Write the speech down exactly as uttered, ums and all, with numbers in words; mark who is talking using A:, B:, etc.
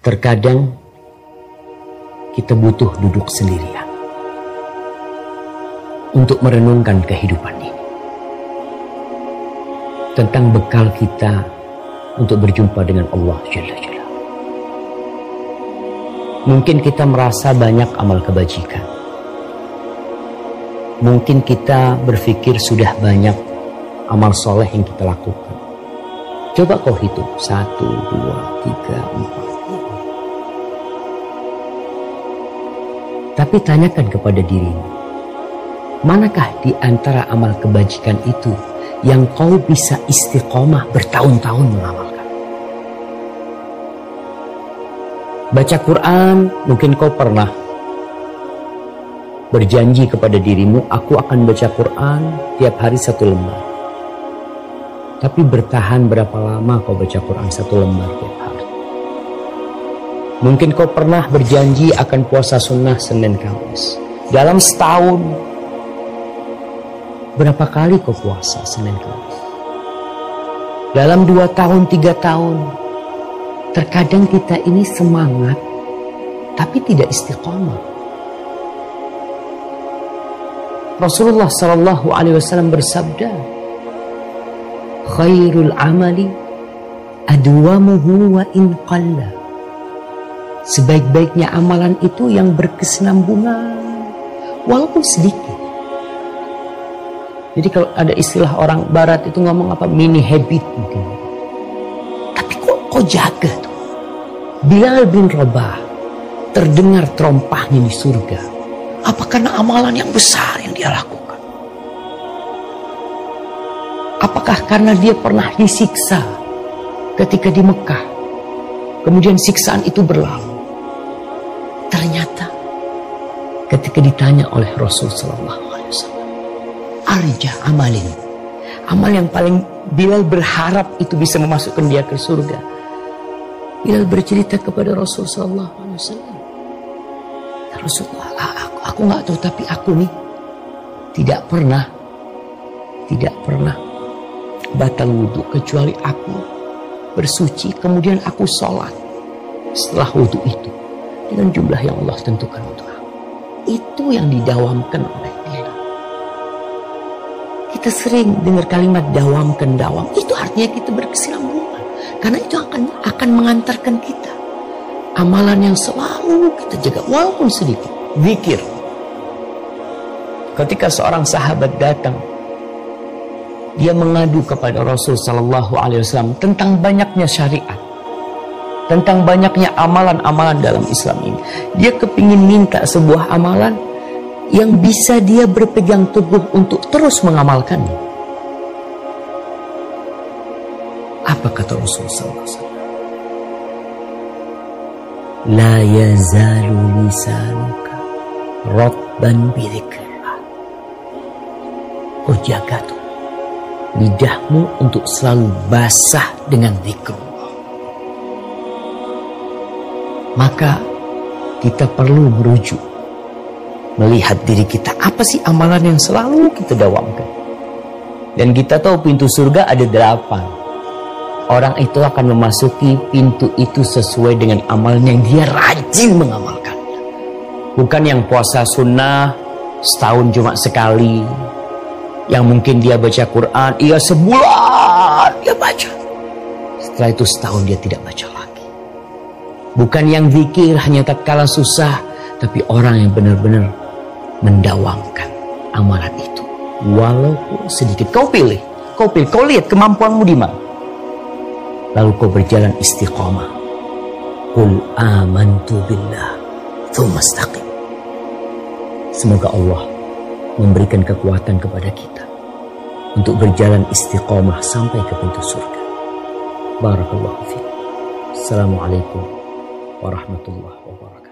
A: Terkadang kita butuh duduk sendirian untuk merenungkan kehidupan ini, tentang bekal kita untuk berjumpa dengan Allah Jalla Jalla. Mungkin kita merasa banyak amal kebajikan. Mungkin kita berpikir sudah banyak amal soleh yang kita lakukan. Coba kau hitung, satu, dua, tiga, empat. Tapi tanyakan kepada dirimu, manakah di antara amal kebajikan itu yang kau bisa istiqomah bertahun-tahun mengamalkan? Baca Quran, mungkin kau pernah berjanji kepada dirimu, aku akan baca Quran tiap hari satu lembar. Tapi bertahan berapa lama kau baca Quran satu lembar tiap hari? Mungkin kau pernah berjanji akan puasa sunnah Senin Kamis. Dalam setahun, berapa kali kau puasa Senin Kamis? Dalam dua tahun, tiga tahun, terkadang kita ini semangat, tapi tidak istiqomah. Rasulullah Sallallahu Alaihi Wasallam bersabda, khairul amali adwamuhu wa in qalla. Sebaik-baiknya amalan itu yang berkesinambungan walaupun sedikit. Jadi kalau ada istilah orang barat itu ngomong apa, mini habit mungkin. Tapi kok kok jaga tuh. Bilal bin Rabah terdengar terompahnya di surga. Apa karena amalan yang besar yang dia lakukan? Apakah karena dia pernah disiksa ketika di Mekah, kemudian siksaan itu berlalu? Ternyata ketika ditanya oleh Rasul Sallallahu Alaihi Wasallam, arja amalin, amal yang paling Bilal berharap itu bisa memasukkan dia ke surga, Bilal bercerita kepada Rasul Sallallahu Alaihi Wasallam, Rasulullah, aku, aku nggak tahu, tapi aku nih tidak pernah, tidak pernah batal wudhu kecuali aku bersuci, kemudian aku sholat setelah wudhu itu dengan jumlah yang Allah tentukan untuk aku. Itu yang didawamkan oleh dia. Kita sering dengar kalimat dawamkan, dawam. Itu artinya kita berkesinambungan, karena itu akan akan mengantarkan kita amalan yang selalu kita jaga walaupun sedikit. Zikir. Ketika seorang sahabat datang, dia mengadu kepada Rasul Sallallahu Alaihi Wasallam tentang banyaknya syariat, tentang banyaknya amalan-amalan dalam Islam ini. Dia kepingin minta sebuah amalan yang bisa dia berpegang teguh untuk terus mengamalkannya. Apa kata Rasul Sallallahu Alaihi Wasallam? La yazalu lisanuka ratban bidzikrillah. Kau jaga tuh lidahmu untuk selalu basah dengan zikrullah. Maka kita perlu merujuk, melihat diri kita, apa sih amalan yang selalu kita dawamkan. Dan kita tahu pintu surga ada delapan. Orang itu akan memasuki pintu itu sesuai dengan amalan yang dia rajin mengamalkannya. Bukan yang puasa sunnah setahun cuma sekali, yang mungkin dia baca Quran, iya sebulan dia baca, setelah itu setahun dia tidak baca lagi. Bukan yang zikir hanya tatkala susah, tapi orang yang benar-benar mendawamkan amalan itu walaupun sedikit. Kau pilih, kau pilih, kau lihat kemampuanmu di mana, lalu kau berjalan istiqomah. Qul amantu billah tsumma istaqim. Semoga Allah memberikan kekuatan kepada kita untuk berjalan istiqomah sampai ke pintu surga. Barakallahu fiikum. Assalamualaikum warahmatullahi wabarakatuh.